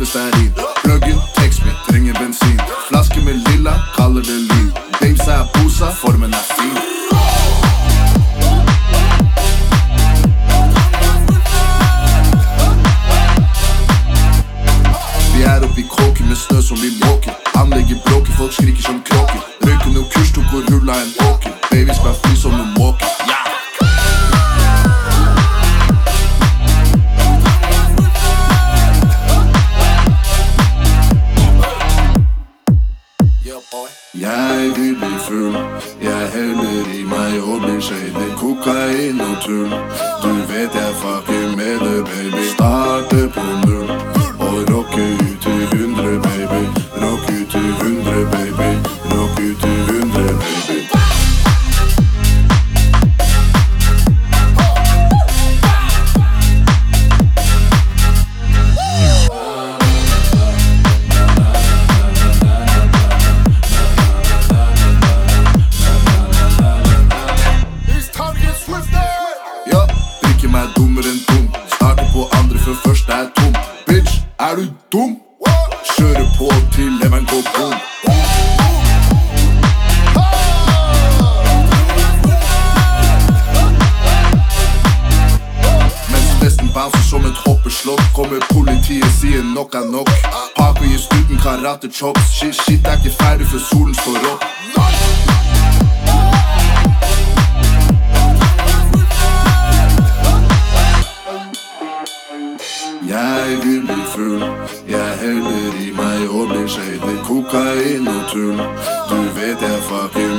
stearin. Pluggen, tekst me, trenger bensin. Flaske med lilla, kaller det lin. Babes er posa, formen er fin. Vi er oppi kråken med snø som vi måker. Anlegger bråker, folk skriker som kråker. Røyken og kurs tok og rulla en åker. Baby skal fly som noen måker. Jeg vil bli full, jeg heller i meg og blir shady. Kokain og tull, du vet jeg fucker med det, baby. Starte på null og rocke ut til 100, baby. Rock ut til 100, baby. Rock ut til 100, baby. Først er tom. Bitch, er du dum? Kjører på til leveren går boom. Mens festen bouncer som et hoppeslott, kommer politiet, sier nok er nok. Paco gir stuten karate chops. Shit er ikke ferdig før solen står opp. Jeg vil bli full, jeg heller i meg og blir shady. Kokain og tull, du vet jeg fucker